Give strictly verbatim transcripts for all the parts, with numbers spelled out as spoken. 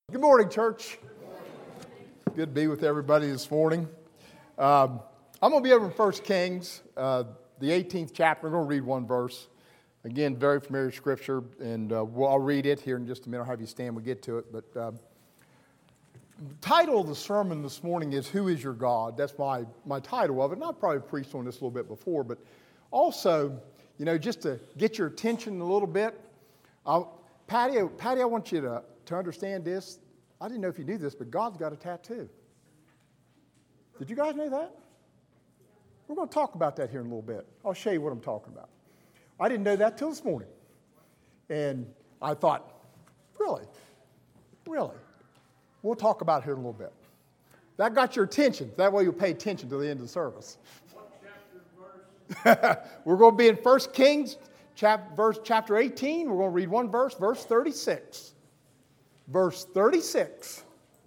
Good morning, church. Good to be with everybody this morning. Um, I'm going to be over in First Kings, uh, the eighteenth chapter. I'm going to read one verse. Again, very familiar scripture, and uh, we'll, I'll read it here in just a minute. I'll have you stand when we get to it. But uh, the title of the sermon this morning is, Who is Your God? That's my, my title of it. And I've probably preached on this a little bit before, but also, you know, just to get your attention a little bit, I'll, Patty, Patty, I want you to, to understand this. I didn't know if you knew this, but God's got a tattoo. Did you guys know that? We're going to talk about that here in a little bit. I'll show you what I'm talking about. I didn't know that till this morning. And I thought, really? Really? We'll talk about it here in a little bit. That got your attention. That way you'll pay attention to the end of the service. What chapter and verse? We're going to be in First Kings, chap, verse, chapter eighteen. We're going to read one verse, verse thirty-six. Verse thirty-six.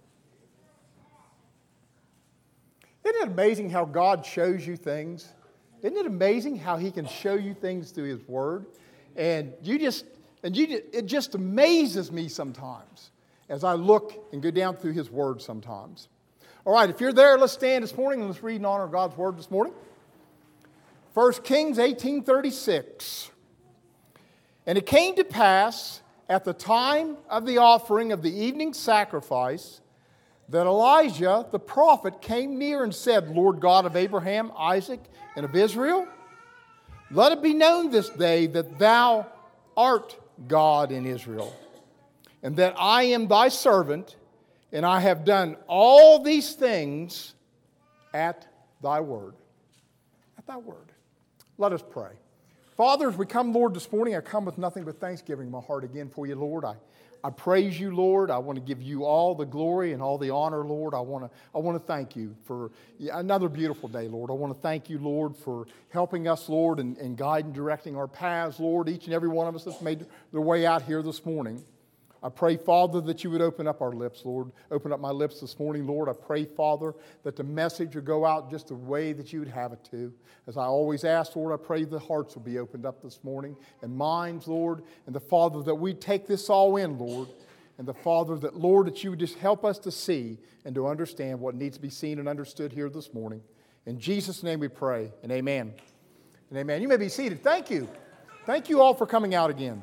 Isn't it amazing how God shows you things? Isn't it amazing how He can show you things through His Word? And you just, and you, it just amazes me sometimes as I look and go down through His Word sometimes. All right, if you're there, let's stand this morning and let's read and honor God's Word this morning. First Kings eighteen thirty-six. And it came to pass at the time of the offering of the evening sacrifice, that Elijah the prophet came near and said, Lord God of Abraham, Isaac, and of Israel, let it be known this day that thou art God in Israel, and that I am thy servant, and I have done all these things at thy word. At thy word. Let us pray. Father, as we come, Lord, this morning, I come with nothing but thanksgiving in my heart again for you, Lord. I, I praise you, Lord. I want to give you all the glory and all the honor, Lord. I want to, I want to thank you for another beautiful day, Lord. I want to thank you, Lord, for helping us, Lord, and, and guiding, directing our paths, Lord, each and every one of us that's made their way out here this morning. I pray, Father, that you would open up our lips, Lord. Open up my lips this morning, Lord. I pray, Father, that the message would go out just the way that you would have it to. As I always ask, Lord, I pray the hearts will be opened up this morning and minds, Lord. And the Father, that we take this all in, Lord. And the Father, that, Lord, that you would just help us to see and to understand what needs to be seen and understood here this morning. In Jesus' name we pray, and amen. And amen. You may be seated. Thank you. Thank you all for coming out again.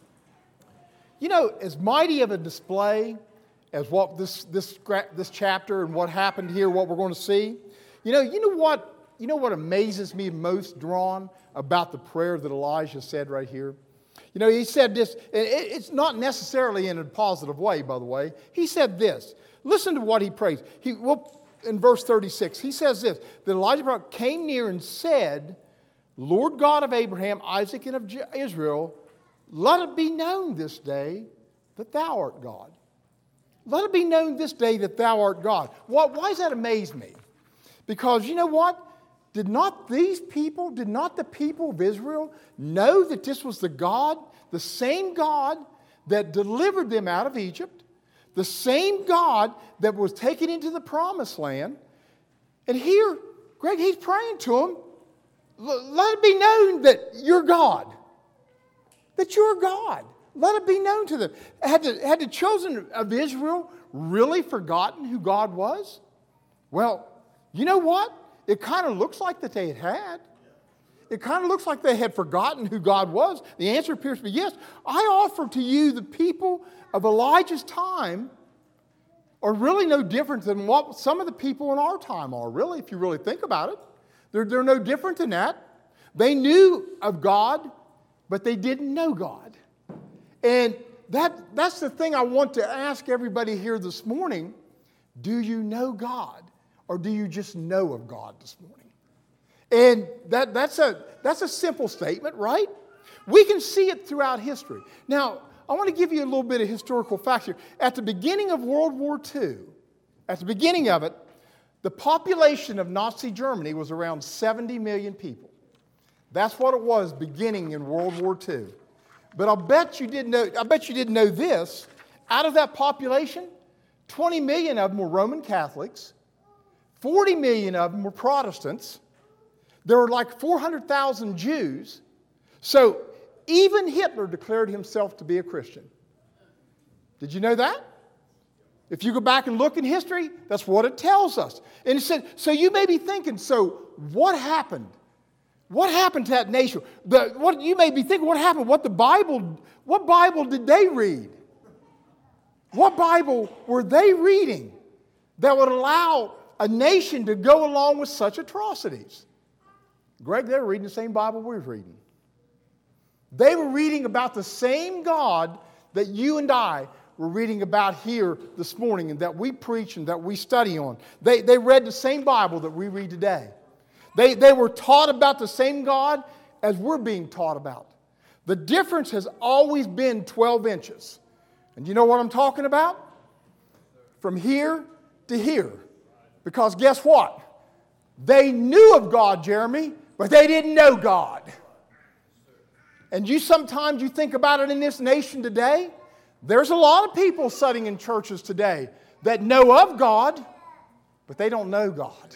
You know, as mighty of a display as what this this this chapter and what happened here, what we're going to see, you know, you know what, you know what amazes me most drawn about the prayer that Elijah said right here? You know, he said this, it's not necessarily in a positive way, by the way. He said this. Listen to what he prays. He, well, in verse thirty-six, he says this, that Elijah came near and said, Lord God of Abraham, Isaac, and of Israel, let it be known this day that thou art God. Let it be known this day that thou art God. Why, why does that amaze me? Because you know what? Did not these people, did not the people of Israel know that this was the God, the same God that delivered them out of Egypt, the same God that was taken into the promised land? And here, Greg, he's praying to them, let it be known that you're God. That you're God. Let it be known to them. Had the, had the children of Israel really forgotten who God was? Well, you know what? It kind of looks like that they had had. It kind of looks like they had forgotten who God was. The answer appears to be yes. I offer to you the people of Elijah's time are really no different than what some of the people in our time are, really, if you really think about it. They're, they're no different than that. They knew of God, but they didn't know God. And that, that's the thing I want to ask everybody here this morning. Do you know God? Or do you just know of God this morning? And that, that's, a, that's a simple statement, right? We can see it throughout history. Now, I want to give you a little bit of historical facts here. At the beginning of World War Two, at the beginning of it, the population of Nazi Germany was around seventy million people. That's what it was beginning in World War Two. But I'll bet you didn't know, I bet you didn't know this. Out of that population, twenty million of them were Roman Catholics, forty million of them were Protestants. There were like four hundred thousand Jews. So even Hitler declared himself to be a Christian. Did you know that? If you go back and look in history, that's what it tells us. And it said, so you may be thinking, so what happened? What happened to that nation? The, what you may be thinking, what happened? What the Bible, what Bible did they read? What Bible were they reading that would allow a nation to go along with such atrocities? Greg, they were reading the same Bible we were reading. They were reading about the same God that you and I were reading about here this morning and that we preach and that we study on. They, they read the same Bible that we read today. They, they were taught about the same God as we're being taught about. The difference has always been twelve inches. And you know what I'm talking about? From here to here. Because guess what? They knew of God, Jeremy, but they didn't know God. And you sometimes you think about it in this nation today. There's a lot of people sitting in churches today that know of God, but they don't know God.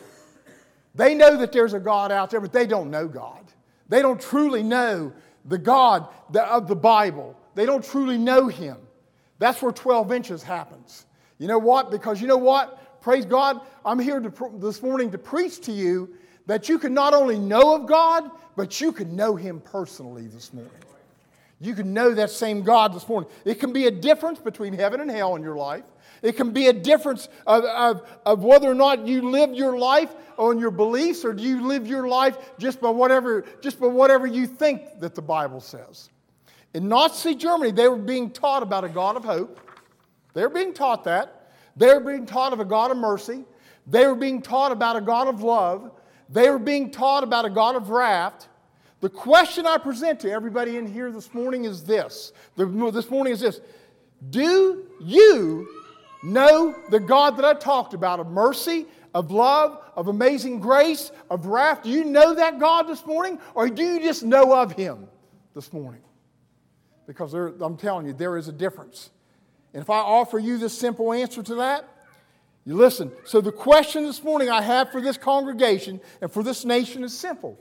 They know that there's a God out there, but they don't know God. They don't truly know the God of the Bible. They don't truly know Him. That's where twelve inches happens. You know what? Because you know what? Praise God, I'm here to, this morning to preach to you that you can not only know of God, but you can know Him personally this morning. You can know that same God this morning. It can be a difference between heaven and hell in your life. It can be a difference of, of, of whether or not you live your life on your beliefs, or do you live your life just by whatever, just by whatever you think that the Bible says. In Nazi Germany, they were being taught about a God of hope. They were being taught that. They were being taught of a God of mercy. They were being taught about a God of love. They were being taught about a God of wrath. The question I present to everybody in here this morning is this. This morning is this. Do you know the God that I talked about, of mercy, of love, of amazing grace, of wrath? Do you know that God this morning? Or do you just know of Him this morning? Because there, I'm telling you, there is a difference. And if I offer you this simple answer to that, you listen. So the question this morning I have for this congregation and for this nation is simple.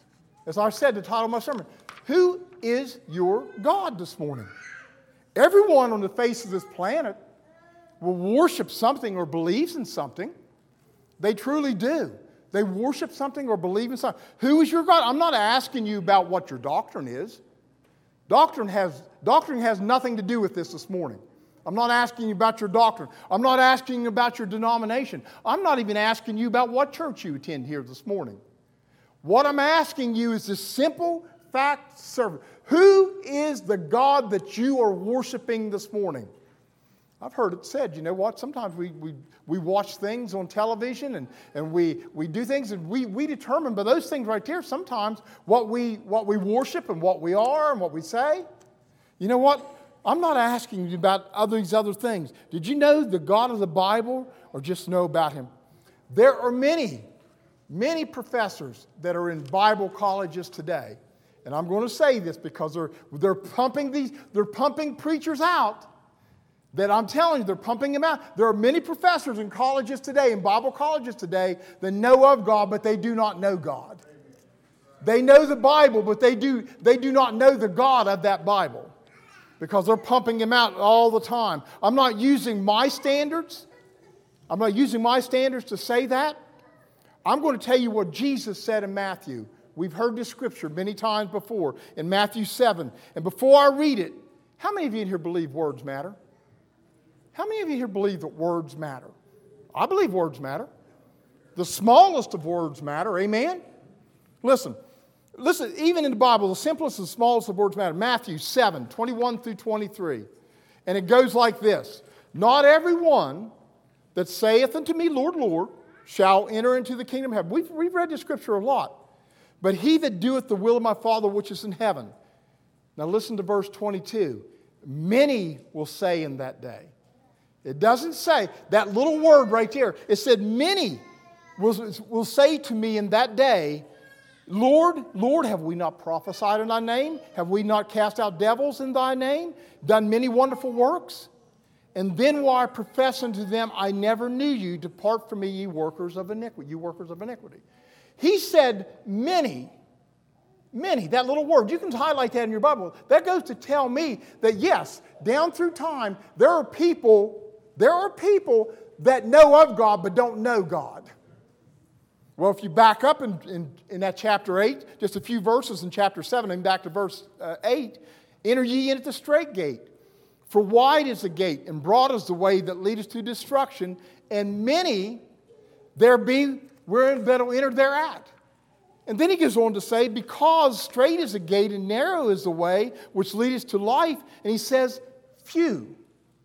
As I said, the title of my sermon, who is your God this morning? Everyone on the face of this planet will worship something or believes in something. They truly do. They worship something or believe in something. Who is your God? I'm not asking you about what your doctrine is. Doctrine has, doctrine has nothing to do with this this morning. I'm not asking you about your doctrine. I'm not asking you about your denomination. I'm not even asking you about what church you attend here this morning. What I'm asking you is this simple fact service. Who is the God that you are worshiping this morning? I've heard it said, you know what, sometimes we, we, we watch things on television and, and we, we do things and we, we determine by those things right there sometimes what we, what we worship and what we are and what we say. You know what? I'm not asking you about other, these other things. Did you know the God of the Bible or just know about Him? There are many, many professors that are in Bible colleges today. And I'm going to say this because they're, they're pumping these, they're pumping preachers out. That I'm telling you, they're pumping them out. There are many professors in colleges today, in Bible colleges today, that know of God, but they do not know God. They know the Bible, but they do, they do not know the God of that Bible. Because they're pumping him out all the time. I'm not using my standards. I'm not using my standards to say that. I'm going to tell you what Jesus said in Matthew. We've heard this scripture many times before in Matthew seven. And before I read it, how many of you in here believe words matter? How many of you here believe that words matter? I believe words matter. The smallest of words matter, amen? Listen, listen, even in the Bible, the simplest and smallest of words matter. Matthew seven, twenty-one through twenty-three. And it goes like this. Not everyone that saith unto me, Lord, Lord, shall enter into the kingdom of heaven. We've, we've read this scripture a lot. But he that doeth the will of my Father which is in heaven. Now listen to verse twenty-two. Many will say in that day. It doesn't say, that little word right there, it said many will, will say to me in that day, Lord, Lord, have we not prophesied in thy name? Have we not cast out devils in thy name? Done many wonderful works? And then will I profess unto them, I never knew you. Depart from me, ye workers of iniquity. You workers of iniquity. He said many, many, that little word. You can highlight that in your Bible. That goes to tell me that yes, down through time, there are people There are people that know of God but don't know God. Well, if you back up in, in, in that chapter eight, just a few verses in chapter seven, and back to verse uh, eight, enter ye in at the straight gate. For wide is the gate, and broad is the way that leadeth to destruction, and many there be wherein that'll enter thereat. And then he goes on to say, because straight is the gate and narrow is the way which leadeth to life, and he says, few,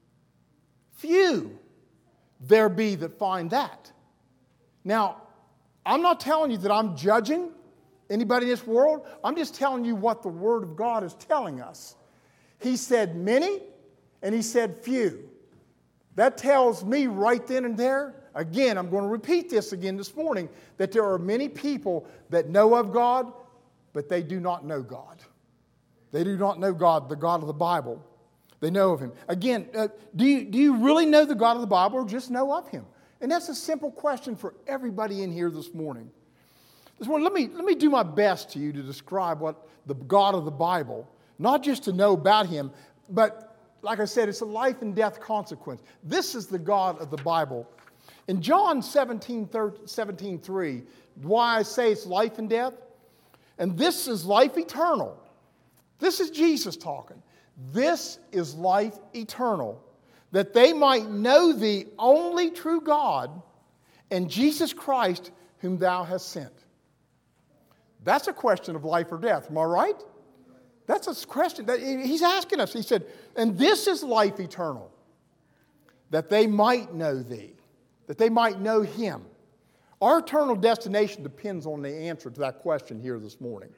few there be that find that. Now, I'm not telling you that I'm judging anybody in this world. I'm just telling you what the Word of God is telling us. He said many, and he said few. That tells me right then and there, again, I'm going to repeat this again this morning, that there are many people that know of God, but they do not know God. They do not know God, the God of the Bible. They know of Him. Again, uh, do you, do you really know the God of the Bible or just know of Him? And that's a simple question for everybody in here this morning. This morning, let me, let me do my best to you to describe what the God of the Bible, not just to know about Him, but like I said, it's a life and death consequence. This is the God of the Bible. In John seventeen three, why I say it's life and death, and this is life eternal. This is Jesus talking. This is life eternal, that they might know the only true God and Jesus Christ whom thou hast sent. That's a question of life or death. Am I right? That's a question that he's asking us. He said, and this is life eternal, that they might know thee, that they might know him. Our eternal destination depends on the answer to that question here this morning.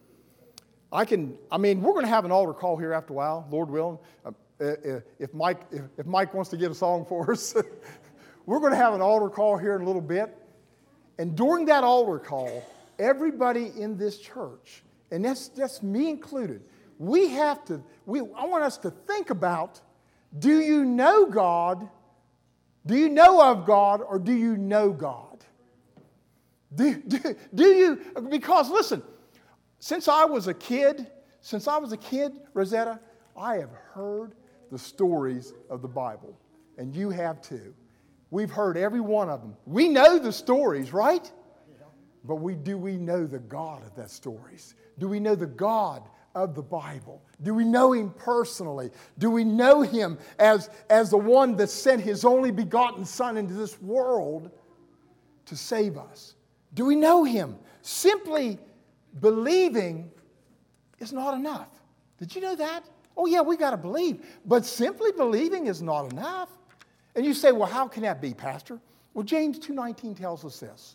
I can, I mean, we're going to have an altar call here after a while, Lord willing. Uh, if Mike, if, if Mike wants to get a song for us, we're going to have an altar call here in a little bit. And during that altar call, everybody in this church, and that's, that's me included, we have to, we, I want us to think about, do you know God? Do you know of God, or do you know God? Do, do, do you, because listen, since I was a kid, since I was a kid, Rosetta, I have heard the stories of the Bible, and you have too. We've heard every one of them. We know the stories, right? Yeah. But we do we know the God of that stories? Do we know the God of the Bible? Do we know Him personally? Do we know Him as, as the one that sent His only begotten Son into this world to save us? Do we know Him? Simply believing is not enough. Did you know that? Oh yeah, we got to believe. But simply believing is not enough. And you say, well, how can that be, Pastor? Well, James two nineteen tells us this.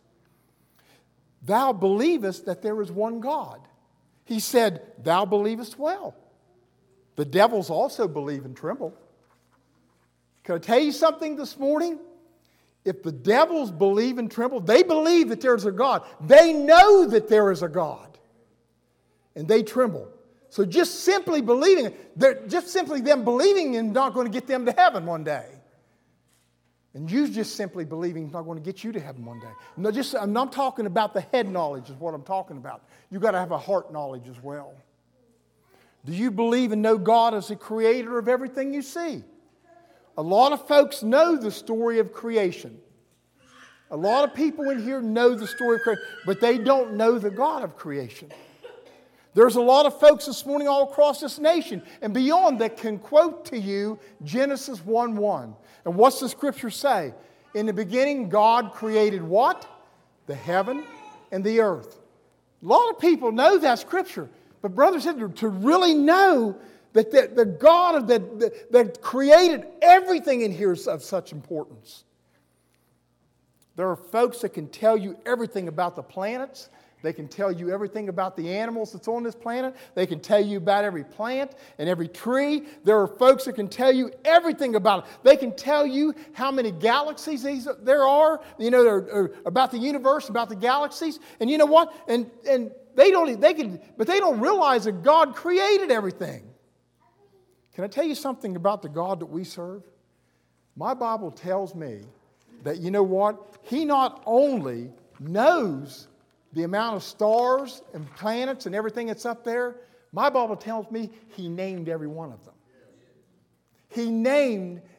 Thou believest that there is one God. He said, thou believest well. The devils also believe and tremble. Can I tell you something this morning? If the devils believe and tremble, they believe that there's a God. They know that there is a God. And they tremble. So just simply believing, just simply them believing is not going to get them to heaven one day. And you just simply believing is not going to get you to heaven one day. No, just, I'm not talking about the head knowledge is what I'm talking about. You've got to have a heart knowledge as well. Do you believe and know God as the creator of everything you see? A lot of folks know the story of creation. A lot of people in here know the story of creation, but they don't know the God of creation. There's a lot of folks this morning all across this nation and beyond that can quote to you Genesis one one. And what's the scripture say? In the beginning, God created what? The heaven and the earth. A lot of people know that scripture. But brothers, to really know that the, the God that, that, that created everything in here is of such importance. There are folks that can tell you everything about the planets. They can tell you everything about the animals that's on this planet. They can tell you about every plant and every tree. There are folks that can tell you everything about it. They can tell you how many galaxies there are, you know, about the universe, about the galaxies. And you know what? And and they don't they can but they don't realize that God created everything. Can I tell you something about the God that we serve? My Bible tells me that, you know what? He not only knows the amount of stars and planets and everything that's up there, my Bible tells me He named every one of them. He named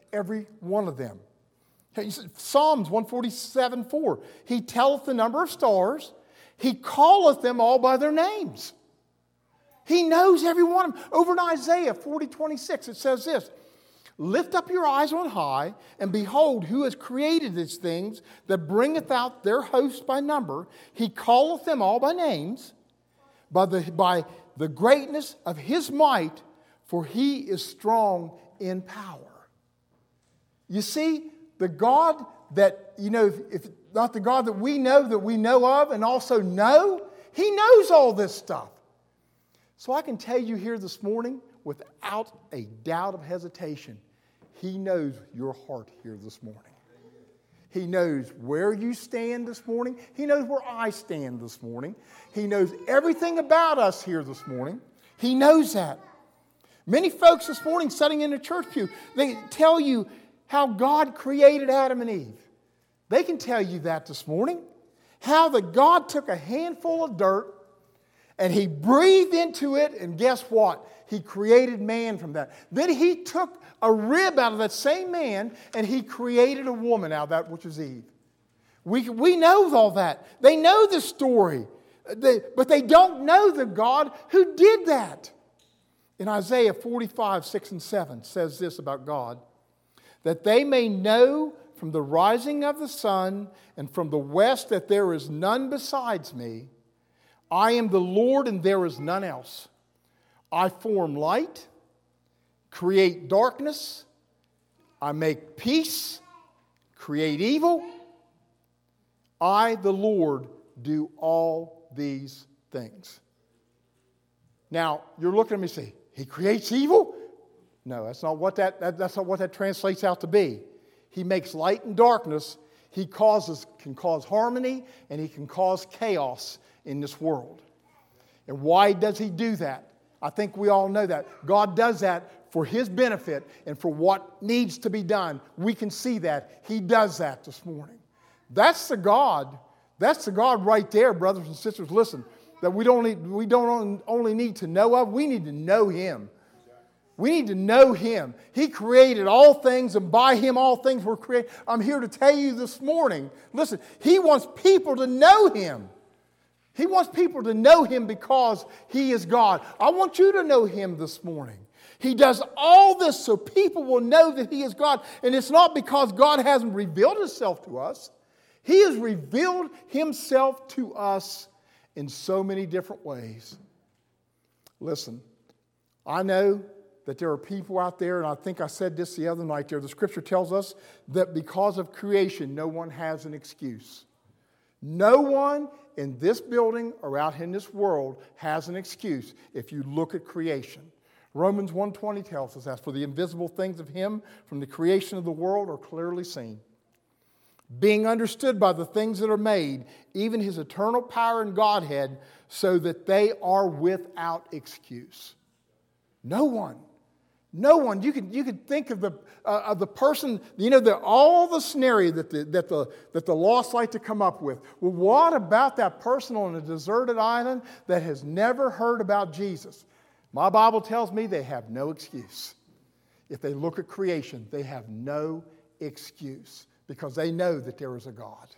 every one of them. Psalms one forty-seven four. He telleth the number of stars. He calleth them all by their names. He knows every one of them. Over in Isaiah forty twenty-six, it says this. Lift up your eyes on high, and behold, who has created these things, that bringeth out their host by number. He calleth them all by names, by the, by the greatness of his might, for he is strong in power. You see, the God that, you know, if, if not the God that we know, that we know of and also know, he knows all this stuff. So I can tell you here this morning, without a doubt of hesitation, he knows your heart here this morning. He knows where you stand this morning. He knows where I stand this morning. He knows everything about us here this morning. He knows that. Many folks this morning sitting in the church pew, they tell you how God created Adam and Eve. They can tell you that this morning. How that God took a handful of dirt and he breathed into it, and guess what? He created man from that. Then he took a rib out of that same man and he created a woman out of that, which is Eve. We, we know all that. They know the story, they, but they don't know the God who did that. In Isaiah forty-five, six and seven says this about God, that they may know from the rising of the sun and from the west that there is none besides me. I am the Lord and there is none else. I form light, create darkness, I make peace, create evil. I, the Lord, do all these things. Now, you're looking at me and say, he creates evil? No, that's not what that, that that's not what that translates out to be. He makes light and darkness. He causes can cause harmony and he can cause chaos in this world. And why does he do that? I think we all know that. God does that for his benefit and for what needs to be done. We can see that. He does that this morning. That's the God. That's the God right there, brothers and sisters. Listen, that we don't need, we don't only need to know of, we need to know him. We need to know him. He created all things, and by him all things were created. I'm here to tell you this morning, listen, he wants people to know him. He wants people to know him because he is God. I want you to know him this morning. He does all this so people will know that he is God. And it's not because God hasn't revealed himself to us. He has revealed himself to us in so many different ways. Listen, I know that there are people out there, and I think I said this the other night there, the scripture tells us that because of creation, no one has an excuse. No one in this building or out in this world has an excuse if you look at creation. Romans one twenty tells us that, for the invisible things of him from the creation of the world are clearly seen, being understood by the things that are made, even his eternal power and Godhead, so that they are without excuse. No one. No one. You could, you could think of the, uh, of the person, you know, the, all the scenario that the, that, the, that the lost like to come up with. Well, what about that person on a deserted island that has never heard about Jesus? My Bible tells me they have no excuse. If they look at creation, they have no excuse because they know that there is a God.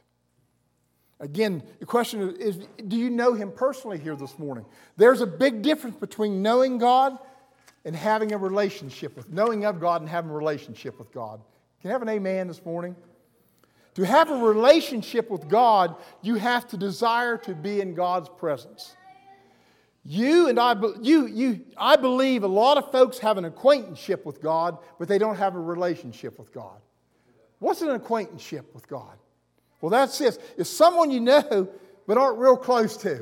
Again, the question is, do you know him personally here this morning? There's a big difference between knowing God and having a relationship with, knowing of God and having a relationship with God. Can I have an amen this morning? To have a relationship with God, you have to desire to be in God's presence. You and I, you, you, I believe a lot of folks have an acquaintanceship with God, but they don't have a relationship with God. What's an acquaintanceship with God? Well, that's this. It's someone you know, but aren't real close to.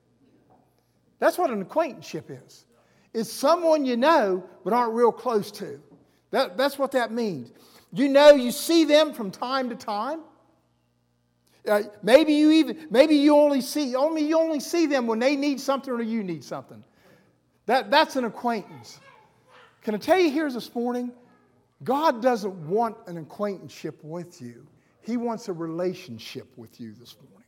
That's what an acquaintanceship is. It's someone you know, but aren't real close to. That, that's what that means. You know, you see them from time to time. Uh, maybe you even, maybe you only see, only you only see them when they need something or you need something. That, that's an acquaintance. Can I tell you here this morning, God doesn't want an acquaintanceship with you. He wants a relationship with you this morning.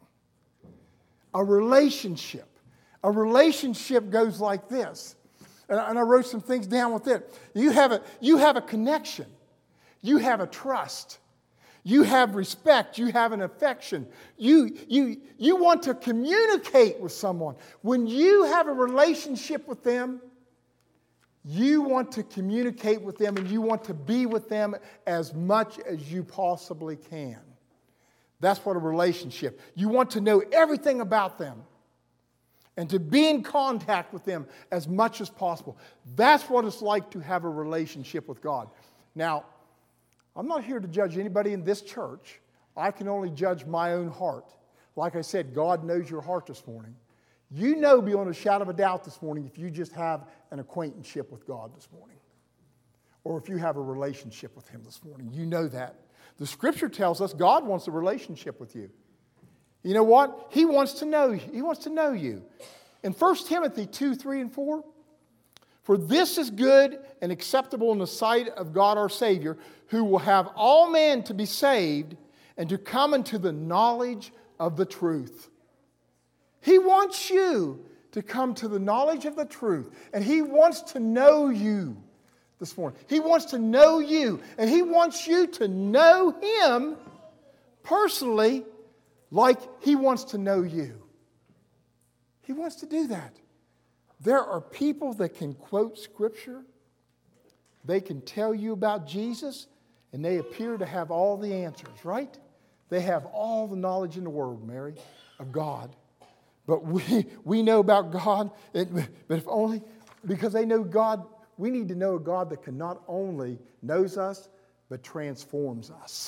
A relationship. A relationship goes like this. And I wrote some things down with it. You have a, you have a connection. You have a trust. You have respect. You have an affection. You, you, you want to communicate with someone. When you have a relationship with them, you want to communicate with them and you want to be with them as much as you possibly can. That's what a relationship. You want to know everything about them and to be in contact with them as much as possible. That's what it's like to have a relationship with God. Now, I'm not here to judge anybody in this church. I can only judge my own heart. Like I said, God knows your heart this morning. You know beyond a shadow of a doubt this morning if you just have an acquaintanceship with God this morning. Or if you have a relationship with Him this morning. You know that. The Scripture tells us God wants a relationship with you. You know what? He wants to know you. He wants to know you. In First Timothy two, three, and four, for this is good and acceptable in the sight of God our Savior, who will have all men to be saved and to come into the knowledge of the truth. He wants you to come to the knowledge of the truth. And He wants to know you this morning. He wants to know you. And He wants you to know Him personally like He wants to know you. He wants to do that. There are people that can quote Scripture. They can tell you about Jesus. And they appear to have all the answers, right? They have all the knowledge in the world, Mary, of God. But we, we know about God, but if only, because they know God, we need to know a God that can not only knows us, but transforms us.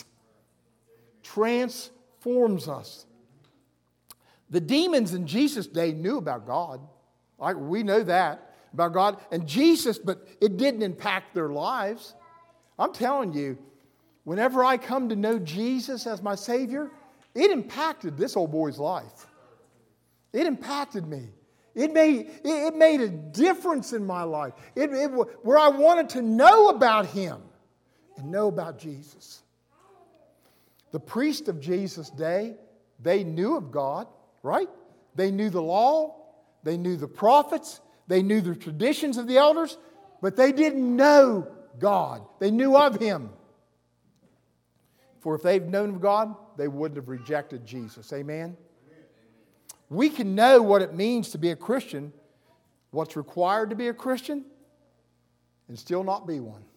Transforms us. The demons in Jesus' day knew about God. Like we know that about God. And Jesus, but it didn't impact their lives. I'm telling you, whenever I come to know Jesus as my Savior, it impacted this old boy's life. It impacted me. It made, it made a difference in my life. It, it, where I wanted to know about Him and know about Jesus. The priests of Jesus' day, they knew of God, right? They knew the law. They knew the prophets. They knew the traditions of the elders. But they didn't know God. They knew of Him. For if they'd known of God, they wouldn't have rejected Jesus. Amen? We can know what it means to be a Christian, what's required to be a Christian, and still not be one.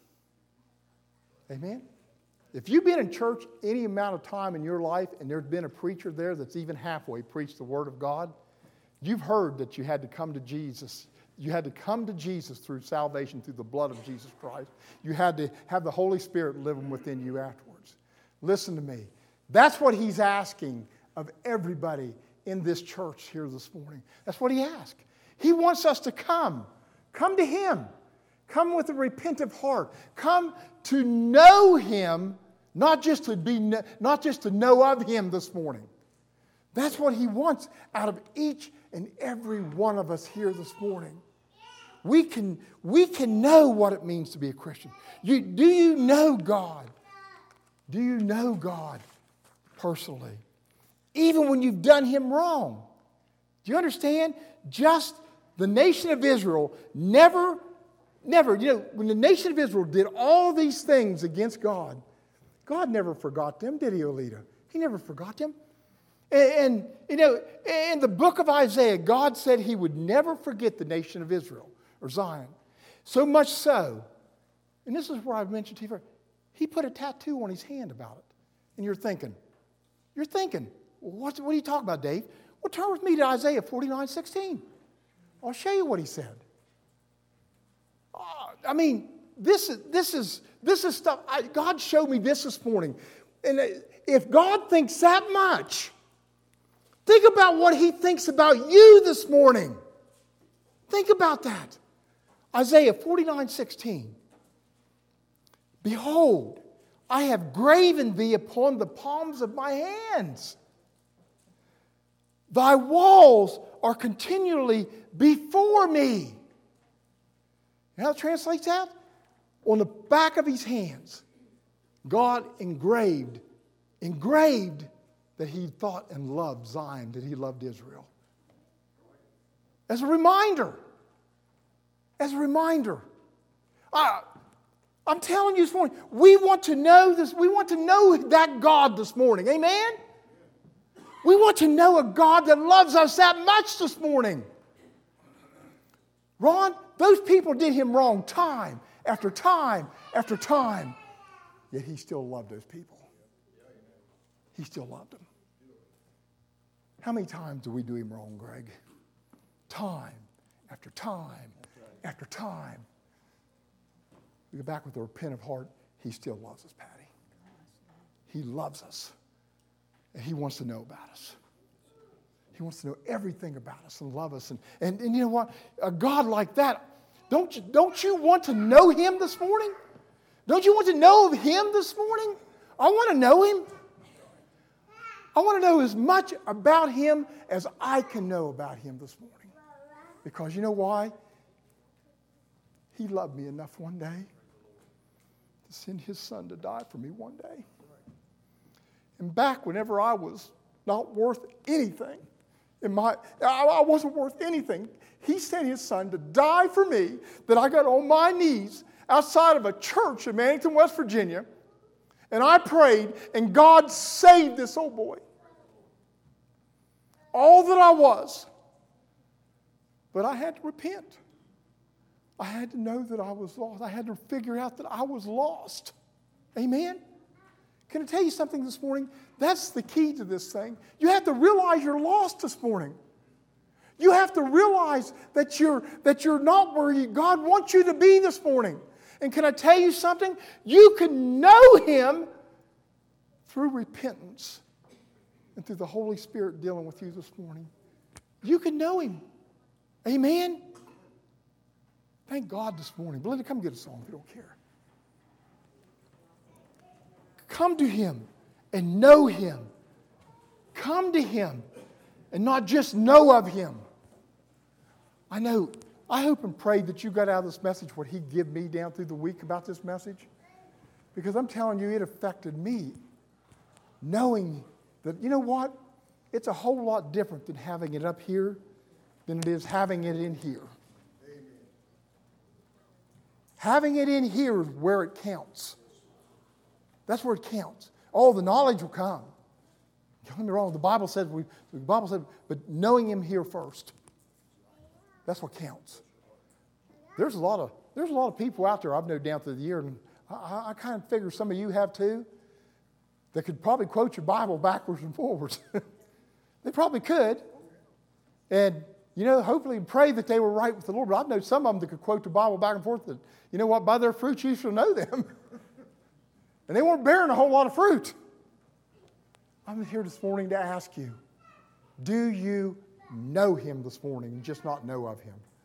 Amen? If you've been in church any amount of time in your life and there's been a preacher there that's even halfway preached the Word of God, you've heard that you had to come to Jesus. You had to come to Jesus through salvation, through the blood of Jesus Christ. You had to have the Holy Spirit living within you afterwards. Listen to me. That's what He's asking of everybody in this church here this morning. That's what He asks. He wants us to come. Come to Him. Come with a repentant heart. Come to know Him, not just to be, not just to know of Him this morning. That's what He wants out of each and every one of us here this morning. We can, we can know what it means to be a Christian. You, do you know God? Do you know God personally? Even when you've done Him wrong. Do you understand? Just the nation of Israel never, never, you know, when the nation of Israel did all these things against God, God never forgot them, did He, Olita? He never forgot them. And, and, you know, in the book of Isaiah, God said He would never forget the nation of Israel or Zion. So much so, and this is where I've mentioned to you, He put a tattoo on His hand about it. And you're thinking, you're thinking, what, what are you talking about, Dave? Well, turn with me to Isaiah forty-nine sixteen. I'll show you what he said. Uh, I mean, this is, this is, this is stuff, I, God showed me this this morning. And if God thinks that much, think about what He thinks about you this morning. Think about that. Isaiah forty-nine sixteen. Behold, I have graven thee upon the palms of my hands. Thy walls are continually before me. You know how it translates that? On the back of His hands, God engraved, engraved that He thought and loved Zion, that He loved Israel. As a reminder. As a reminder. I, I'm telling you this morning, we want to know this. We want to know that God this morning. Amen? We want to know a God that loves us that much this morning. Ron, those people did him wrong time after time after time. Yet he still loved those people. He still loved them. How many times do we do him wrong, Greg? Time after time after time. We go back with a repentant heart. He still loves us, Patty. He loves us. And he wants to know about us. He wants to know everything about us and love us. And, and, and you know what? A God like that, don't you, don't you want to know him this morning? Don't you want to know of him this morning? I want to know him. I want to know as much about him as I can know about him this morning. Because you know why? He loved me enough one day to send his son to die for me one day. And back whenever I was not worth anything, in my, I, I wasn't worth anything, he sent his son to die for me, that I got on my knees outside of a church in Mannington, West Virginia, and I prayed, and God saved this old boy. All that I was. But I had to repent. I had to know that I was lost. I had to figure out that I was lost. Amen? Can I tell you something this morning? That's the key to this thing. You have to realize you're lost this morning. You have to realize that you're, that you're not where God wants you to be this morning. And can I tell you something? You can know him through repentance and through the Holy Spirit dealing with you this morning. You can know him. Amen? Thank God this morning. Belinda, come get a song if you don't care. Come to him and know him. Come to him and not just know of him. I know, I hope and pray that you got out of this message what he gave me down through the week about this message. Because I'm telling you, it affected me. Knowing that, you know what? It's a whole lot different than having it up here than it is having it in here. Amen. Having it in here is where it counts. That's where it counts. Oh, the knowledge will come. Don't get me wrong. The Bible says we. The Bible said, but knowing him here first. That's what counts. There's a lot of there's a lot of people out there I've known down through the year, and I, I kind of figure some of you have too, that could probably quote your Bible backwards and forwards. They probably could, and you know, hopefully pray that they were right with the Lord. But I've known some of them that could quote the Bible back and forth. That you know what, by their fruits you shall know them. And they weren't bearing a whole lot of fruit. I'm here this morning to ask you, do you know him this morning and just not know of him?